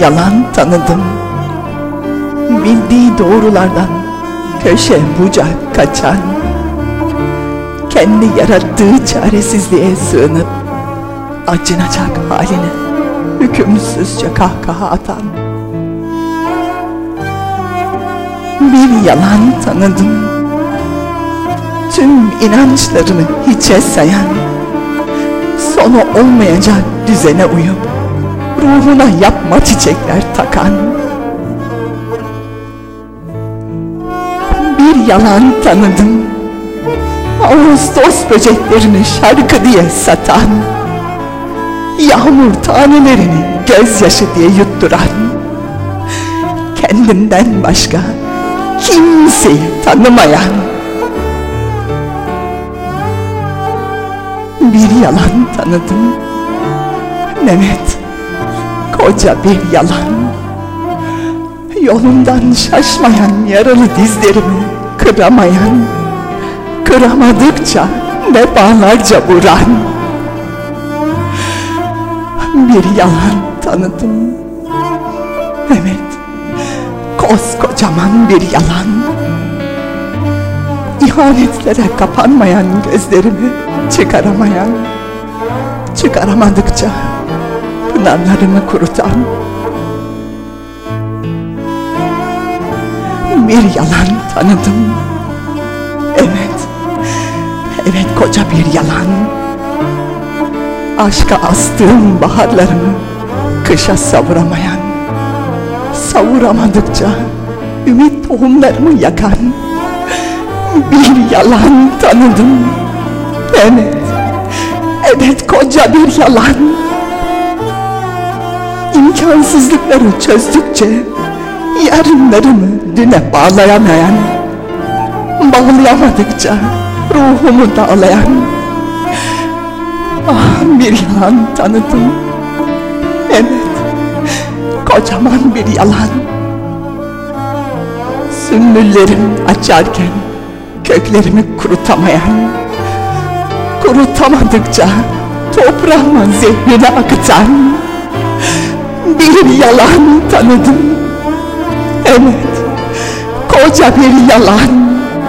yalan tanıdım. Bildiği doğrulardan köşe bucak kaçan, kendi yarattığı çaresizliğe sığınıp acınacak haline hükümsüzce kahkaha atan. Bir yalan tanıdım, tüm inançlarını hiçe sayan, sonu olmayacak düzene uyup ruhuna yapma çiçekler takan. Bir yalan tanıdım, Ağustos böceklerini şarkı diye satan, yağmur tanelerini gözyaşı diye yutturan, kendinden başka kimseyi tanımayan. Bir yalan tanıdım Mehmet, koca bir yalan. Yolundan şaşmayan yaralı dizlerimi kıramayan, kıramadıkça defalarca vuran. Bir yalan tanıdım Mehmet, koskocaman bir yalan. İhanetlere kapanmayan gözlerimi çıkaramayan, çıkaramadıkça pınarlarımı kurutan. Bir yalan tanıdım. Evet koca bir yalan. Aşka astığım baharlarımı kışa savuramayan, savuramadıkça ümit tohumlarımı yakan bir yalan tanıdım. Evet koca bir yalan. İmkansızlıkları çözdükçe yarınlarımı düne bağlayamayan, bağlayamadıkça ruhumu dağlayan bir yalan tanıdım. Evet, kocaman bir yalan. Sümbüllerim açarken köklerimi kurutamayan, kurutamadıkça toprağıma zehrini akıtan bir yalan tanıdım. Evet, koca bir yalan.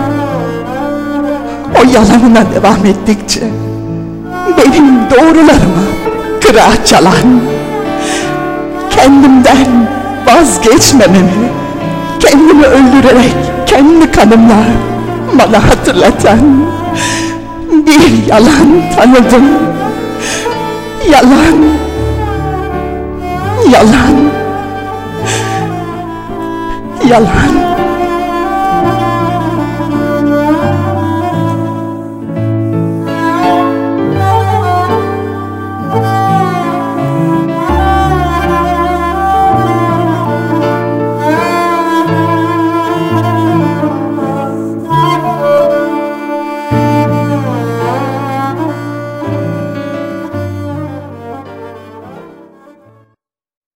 O yalanına devam ettikçe benim doğrularımı kırağa çalan, kendimden vazgeçmememi, kendimi öldürerek kendi kanımla bana hatırlatan bir yalan tanıdım. Yalan, yalan, yalan.